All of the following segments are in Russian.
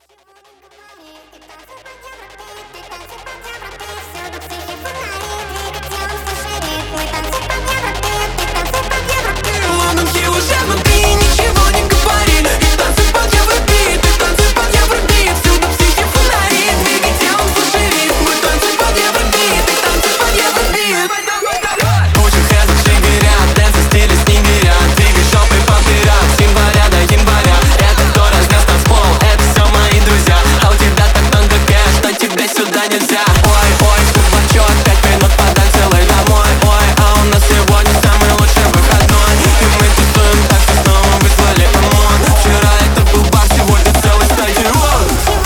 Лунки уже внутри, ничего не говори. И танцы под Евробит, и танцы под Евробит. Всюду психи фонари, двигай телом, слушай ритм. И танцы под Евробит, и танцы под Евробит. Учим хэзов, шигеря, дэнс в стиле снегиря. Двигай жопой по дырям, с января до января. Это кто разнес танцпол, это все мои друзья. А у тебя так много кэш, что тебе сюда нельзя. Ой, ой, кубачок, 5 минут подай целый домой. Ой, а у нас сегодня самый лучший выходной. И мы тусуем так, что снова вызвали ОМОН. Вчера это был бар, сегодня целый стадион.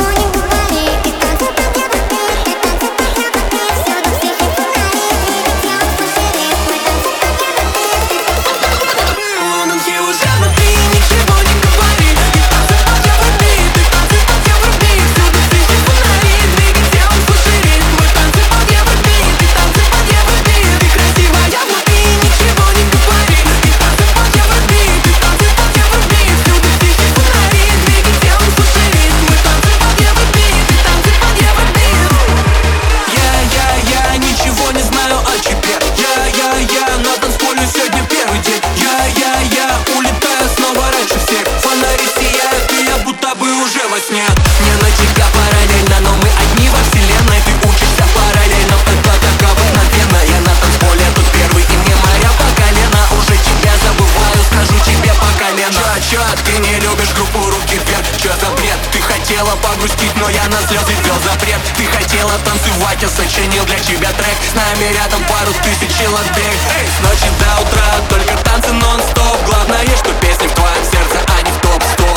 Лунки уже внутри, ничего не говори. И танцы под Евробит, и танцы под Евробит. Всюду психи фонари, двигай телом, слушай ритм. И танцы под Евробит, и танцы под Евробит. Ты красивая внутри, ничего не говори. И танцы под Евробит, и танцы под Евробит. Всюду психи фонари, двигай телом, слушай ритм. И танцы под Евробит, и танцы под Евробит. Я ничего не знаю о тебе. Я на танцполе сегодня первый день. Я улетаю снова раньше всех. Фонари сияют, и я будто бы уже во сне. Мне на тебя параллельно, но мы одни во вселенной. Ты учишься параллельно, это так обыкновенно. Я на танцполе тут первый, и мне моя по колено. Уже тебя забываю, скажу тебе по колено. Чё, ты не любишь группу «Руки вверх»? Чё за бред? Ты хотела погрустить, но я на слезы ввел запрет. Ты хотела танцевать, я сочинил для тебя трек. С нами рядом пару тысяч человек. Эй, с ночи до утра только танцы нон-стоп. Главное, что песни в твоем сердце, а не в топ-100.